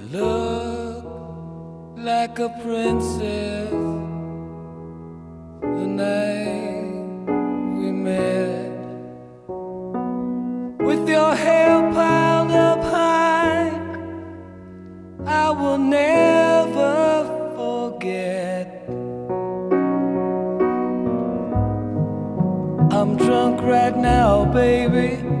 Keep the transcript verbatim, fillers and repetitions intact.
look like a princess the night we met, with your hair piled up high. I will never forget. I'm drunk right now, baby.